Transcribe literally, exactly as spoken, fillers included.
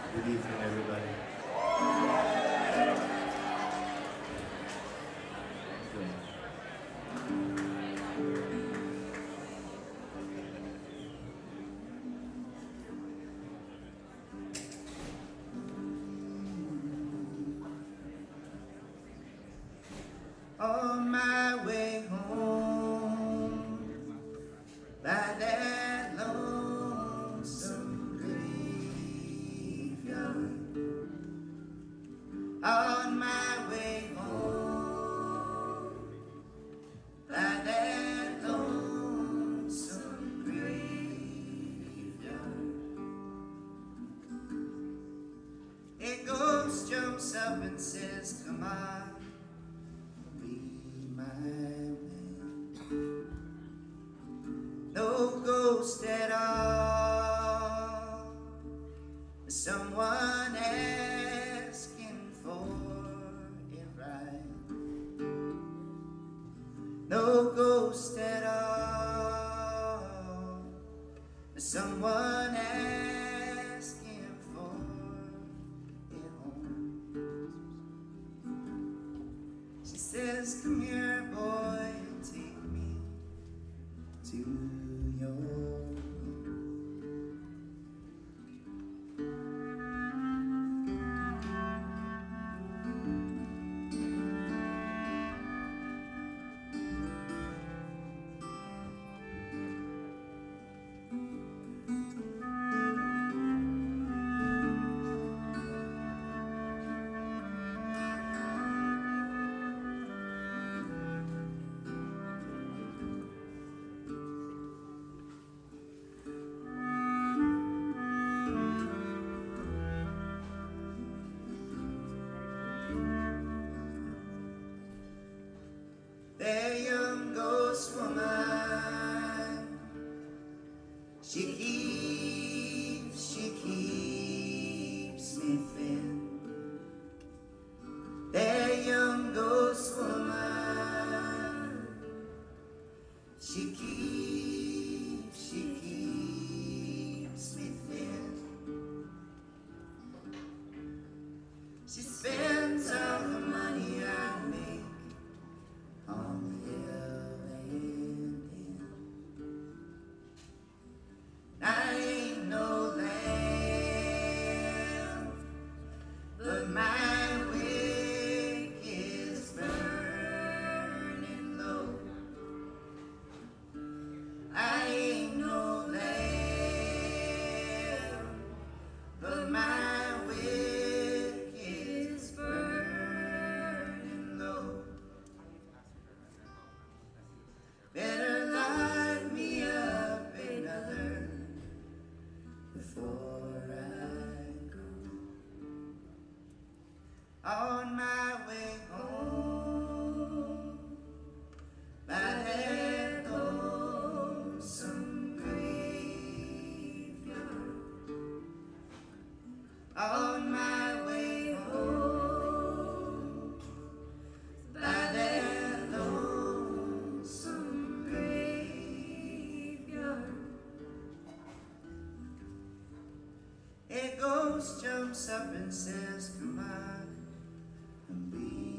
Good evening, everybody. On my way home, by that lonesome graveyard. On my way home, by that lonesome graveyard. A ghost jumps up and says, "Come on, be my man." No ghost at all, someone asking for a ride. No ghost at all, someone asking for a home. She says, "Come here, boy, and take me to your home." That young ghost woman, she keeps, she keeps me thin. That young ghost woman, she keeps, she keeps me thin. She spends all the money I make on the L and N. I ain't no lamb, but my wick is burning low. I ain't no lamb, but my wick is burning low. Better light me up another before I go. On my way home, by that lonesome graveyard. On my way home, by that lonesome graveyard. A ghost jumps up and says, "Come on, and be